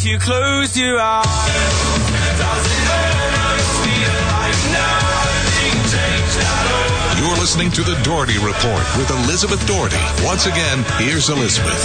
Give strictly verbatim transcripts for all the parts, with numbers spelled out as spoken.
if you close your eyes. Does it ever feel like nothing changed at all? You're listening to the Doherty Report with Elizabeth Doherty. Once again, here's Elizabeth.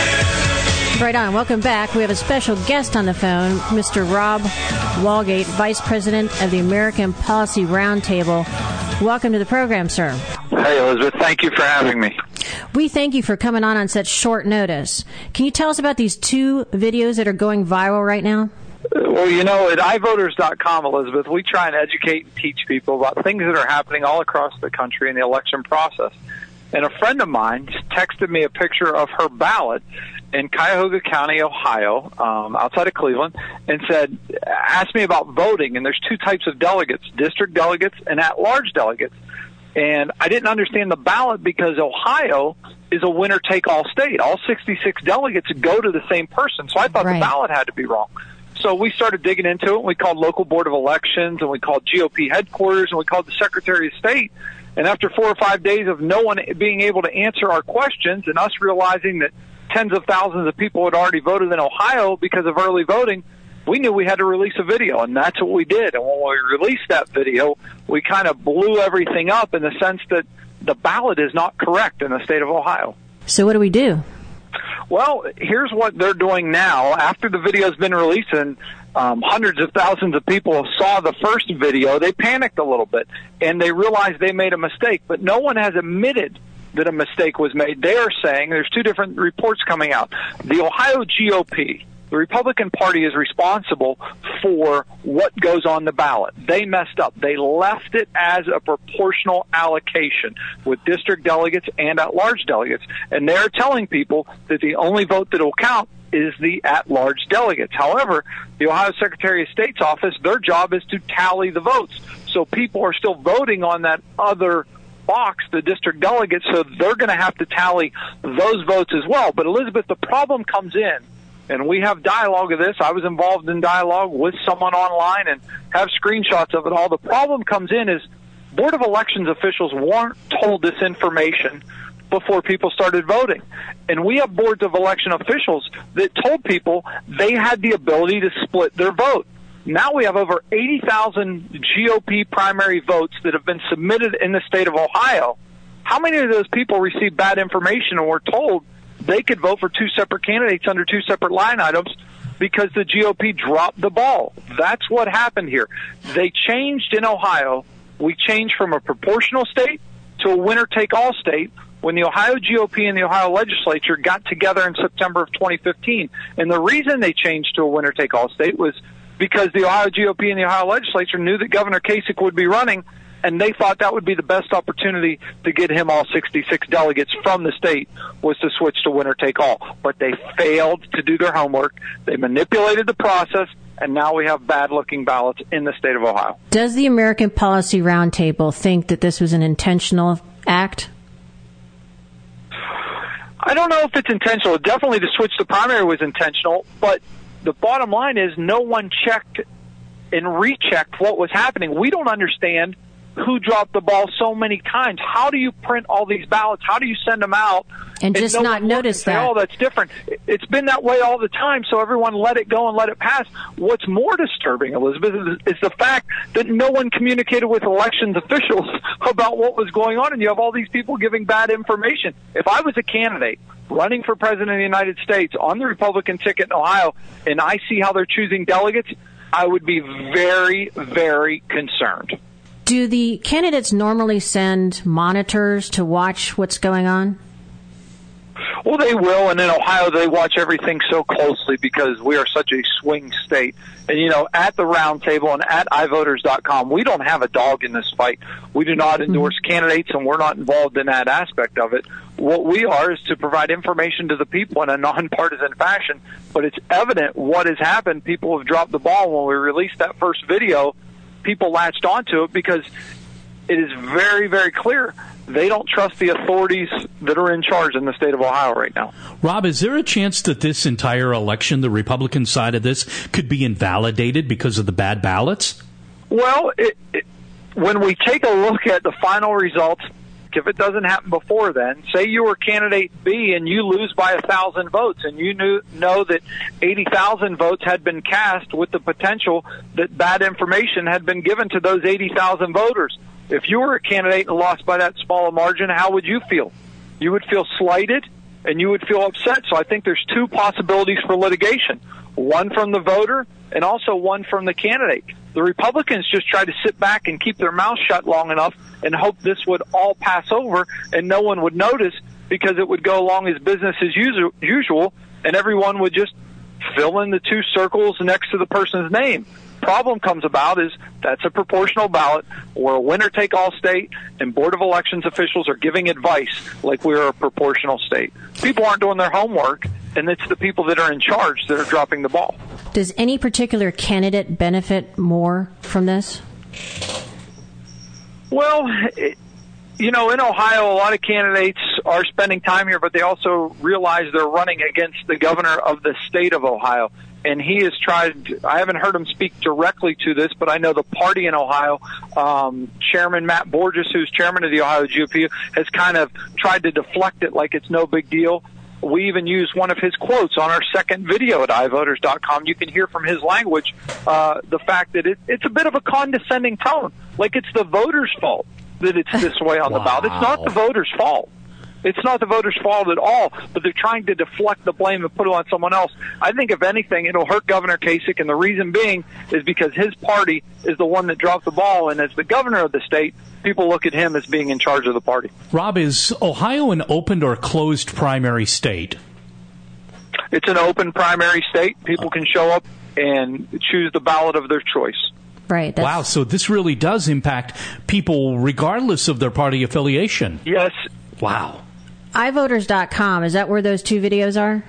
Right on. Welcome back. We have a special guest on the phone, Mister Rob Walgate, Vice President of the American Policy Roundtable. Welcome to the program, sir. Hey, Elizabeth. Thank you for having me. We thank you for coming on on such short notice. Can you tell us about these two videos that are going viral right now? Well, you know, at i voters dot com, Elizabeth, we try and educate and teach people about things that are happening all across the country in the election process. And a friend of mine texted me a picture of her ballot in Cuyahoga County, Ohio, um, outside of Cleveland, and said, asked me about voting. And there's two types of delegates, district delegates and at-large delegates. And I didn't understand the ballot because Ohio is a winner-take-all state. All sixty-six delegates go to the same person. So I thought right. the ballot had to be wrong. So we started digging into it, and we called local board of elections, and we called G O P headquarters, and we called the Secretary of State. And after four or five days of no one being able to answer our questions and us realizing that tens of thousands of people had already voted in Ohio because of early voting, we knew we had to release a video, and that's what we did. And when we released that video, we kind of blew everything up in the sense that the ballot is not correct in the state of Ohio. So what do we do? Well, here's what they're doing now. After the video's been released and um, hundreds of thousands of people saw the first video, they panicked a little bit, and they realized they made a mistake. But no one has admitted that a mistake was made. They are saying, there's two different reports coming out. The Ohio G O P, the Republican Party, is responsible for what goes on the ballot. They messed up. They left it as a proportional allocation with district delegates and at-large delegates. And they're telling people that the only vote that will count is the at-large delegates. However, the Ohio Secretary of State's office, their job is to tally the votes. So people are still voting on that other box, the district delegates, so they're going to have to tally those votes as well. But, Elizabeth, the problem comes in, and we have dialogue of this. I was involved in dialogue with someone online and have screenshots of it all. The problem comes in is Board of Elections officials weren't told this information before people started voting. And we have boards of election officials that told people they had the ability to split their vote. Now we have over eighty thousand G O P primary votes that have been submitted in the state of Ohio. How many of those people received bad information and were told they could vote for two separate candidates under two separate line items because the G O P dropped the ball? That's what happened here. They changed in Ohio. We changed from a proportional state to a winner-take-all state when the Ohio G O P and the Ohio legislature got together in September of twenty fifteen. And the reason they changed to a winner-take-all state was because the Ohio G O P and the Ohio legislature knew that Governor Kasich would be running, and they thought that would be the best opportunity to get him all sixty-six delegates from the state was to switch to winner-take-all. But they failed to do their homework. They manipulated the process, and now we have bad-looking ballots in the state of Ohio. Does the American Policy Roundtable think that this was an intentional act? I don't know if it's intentional. Definitely the switch to primary was intentional, but the bottom line is no one checked and rechecked what was happening. We don't understand who dropped the ball so many times. How do you print all these ballots? How do you send them out? And, and just no not notice say, that. Oh, that's different. It's been that way all the time, so everyone let it go and let it pass. What's more disturbing, Elizabeth, is, is the fact that no one communicated with elections officials about what was going on, and you have all these people giving bad information. If I was a candidate running for president of the United States on the Republican ticket in Ohio, and I see how they're choosing delegates, I would be very, very concerned. Do the candidates normally send monitors to watch what's going on? Well, they will, and in Ohio they watch everything so closely because we are such a swing state. And, you know, at the round table and at i voters dot com, we don't have a dog in this fight. We do not endorse mm-hmm. candidates, and we're not involved in that aspect of it. What we are is to provide information to the people in a nonpartisan fashion, but it's evident what has happened. People have dropped the ball. When we released that first video, people latched onto it because it is very, very clear they don't trust the authorities that are in charge in the state of Ohio right now. Rob, is there a chance that this entire election, the Republican side of this, could be invalidated because of the bad ballots? Well, it, it, when we take a look at the final results if it doesn't happen before then, say you were candidate B and you lose by a thousand votes, and you knew know that eighty thousand votes had been cast with the potential that bad information had been given to those eighty thousand voters. If you were a candidate and lost by that small a margin, how would you feel? You would feel slighted, and you would feel upset. So I think there's two possibilities for litigation, one from the voter and also one from the candidate. The Republicans just try to sit back and keep their mouth shut long enough and hope this would all pass over and no one would notice, because it would go along as business as usual, and everyone would just fill in the two circles next to the person's name. Problem comes about is that's a proportional ballot. We're a winner-take-all state, and Board of Elections officials are giving advice like we're a proportional state. People aren't doing their homework, and it's the people that are in charge that are dropping the ball. Does any particular candidate benefit more from this? Well, it, you know, in Ohio, a lot of candidates are spending time here, but they also realize they're running against the governor of the state of Ohio. And he has tried, I haven't heard him speak directly to this, but I know the party in Ohio, um, Chairman Matt Borges, who's chairman of the Ohio G O P, has kind of tried to deflect it like it's no big deal. We even use one of his quotes on our second video at i voters dot com. You can hear from his language uh, the fact that it, it's a bit of a condescending tone, like it's the voters' fault that it's this way on wow. the ballot. It's not the voters' fault. It's not the voters' fault at all, but they're trying to deflect the blame and put it on someone else. I think, if anything, it'll hurt Governor Kasich, and the reason being is because his party is the one that dropped the ball, and as the governor of the state, people look at him as being in charge of the party. Rob, is Ohio an open or closed primary state? It's an open primary state. People can show up and choose the ballot of their choice. Right. That's... Wow, so this really does impact people regardless of their party affiliation. Yes. Wow. i voters dot com, is that where those two videos are?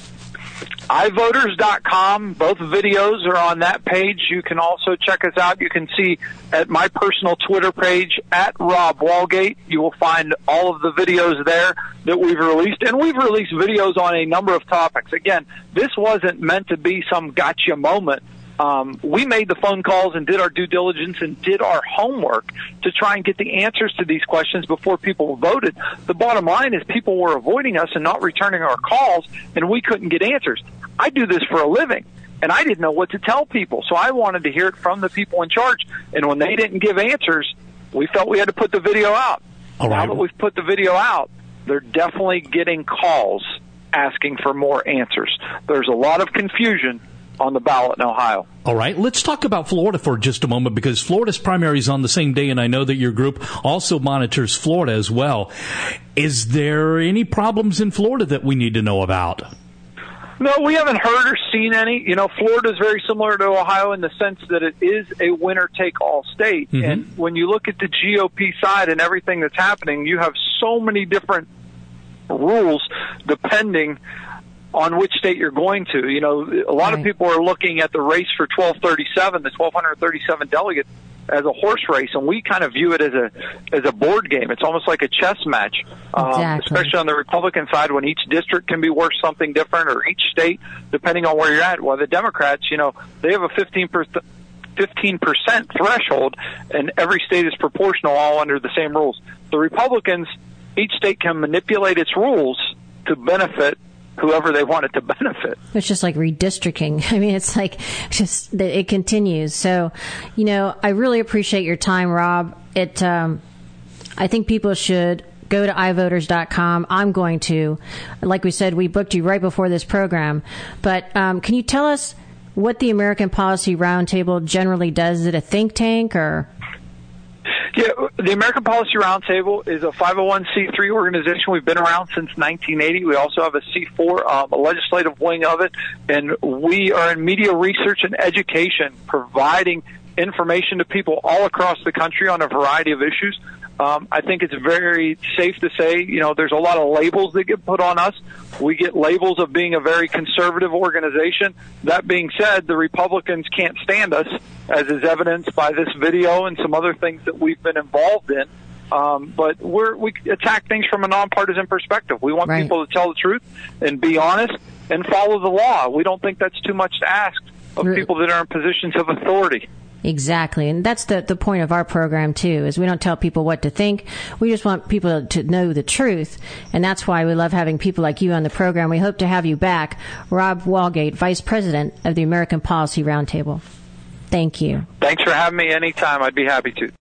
i voters dot com, both videos are on that page. You can also check us out. You can see at my personal Twitter page, at Rob Walgate. You will find all of the videos there that we've released. And we've released videos on a number of topics. Again, this wasn't meant to be some gotcha moment. Um, we made the phone calls and did our due diligence and did our homework to try and get the answers to these questions before people voted. The bottom line is people were avoiding us and not returning our calls, and we couldn't get answers. I do this for a living, and I didn't know what to tell people, so I wanted to hear it from the people in charge. And when they didn't give answers, we felt we had to put the video out. All right. Now that we've put the video out, they're definitely getting calls asking for more answers. There's a lot of confusion on the ballot in Ohio. All right, let's talk about Florida for just a moment, because Florida's primary is on the same day, and I know that your group also monitors Florida as well. Is there any problems in Florida that we need to know about? No, we haven't heard or seen any. You know, Florida is very similar to Ohio in the sense that it is a winner-take-all state. Mm-hmm. And when you look at the G O P side and everything that's happening, you have so many different rules depending on which state you're going to. You know, a lot right. of people are looking at the race for twelve thirty-seven, the twelve thirty-seven delegate, as a horse race, and we kind of view it as a as a board game. It's almost like a chess match, exactly. um, especially on the Republican side, when each district can be worth something different, or each state, depending on where you're at. While the Democrats, you know, they have a fifteen percent fifteen percent threshold, and every state is proportional, all under the same rules. The Republicans, each state can manipulate its rules to benefit whoever they want it to benefit. It's just like redistricting. I mean, it's like just it continues. So, you know, I really appreciate your time, Rob. It, um, I think people should go to i voters dot com. I'm going to. Like we said, we booked you right before this program. But um, can you tell us what the American Policy Roundtable generally does? Is it a think tank or? Yeah, the American Policy Roundtable is a five oh one c three organization. We've been around since nineteen eighty. We also have a C four, um, a legislative wing of it, and we are in media research and education, providing information to people all across the country on a variety of issues. Um, I think it's very safe to say, you know, there's a lot of labels that get put on us. We get labels of being a very conservative organization. That being said, the Republicans can't stand us, as is evidenced by this video and some other things that we've been involved in. Um, but we're, we attack things from a nonpartisan perspective. We want right. people to tell the truth and be honest and follow the law. We don't think that's too much to ask of people that are in positions of authority. Exactly. And that's the, the point of our program, too, is we don't tell people what to think. We just want people to know the truth. And that's why we love having people like you on the program. We hope to have you back. Rob Walgate, Vice President of the American Policy Roundtable. Thank you. Thanks for having me anytime. I'd be happy to.